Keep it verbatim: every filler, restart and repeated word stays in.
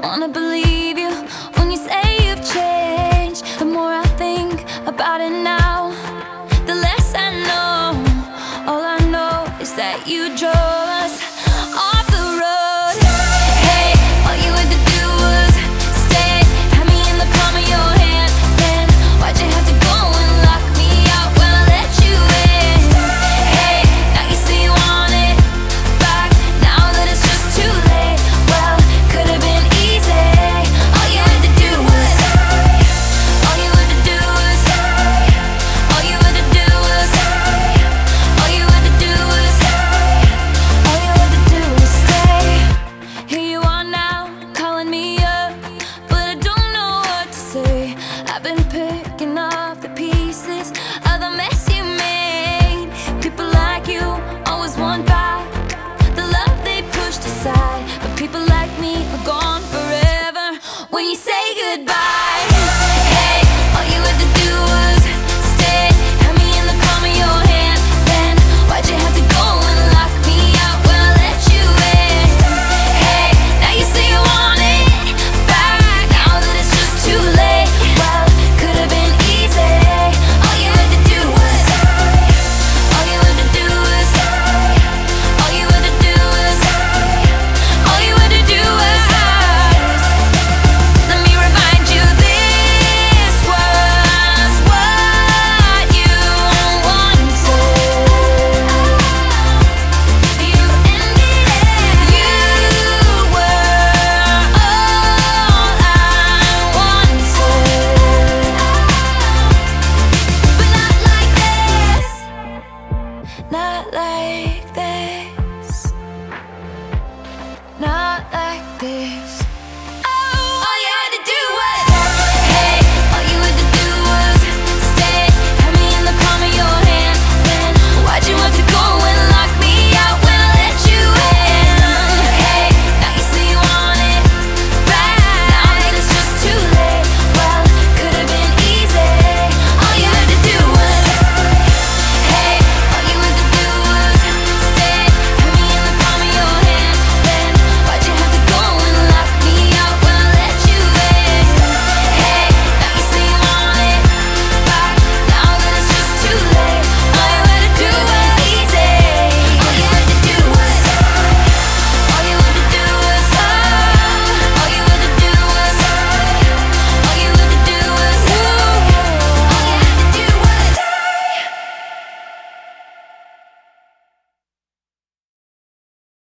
wanna believe you when you say you've changed. The more I think about it now, the less I know. All I know is that you drove us off the road. Hey, all you had to do was stay, had me in the palm of your hand. Then why'd you have to go and lock me out when I let you in? Hey, now you say you want it back, now that it's just too late. Well, could have been easy. All you had to do was stay. All you had to do was stay. All you had to do was stay. All you had to do was stay. All you had to do was stay. Here you are now, calling me up, but I don't know what to say. I've been picking up the pieces of the mess you made. People like you always want back the love they pushed aside, but people like me are gone forever when you say goodbye. Hey, all you had to do was stay, had me in the palm of your hand. Then why'd you have to go and lock me out when I let you in? Hey, now you say you want it back, now that it's just too late. Well, could have been easy. All you had to do was stay. All you had to do was stay. All you had to do was stay. All you had to do was stay. Let me remind you, this was what you wanted. You ended it. You were all I wanted, but not like this. Not like this. Not like this.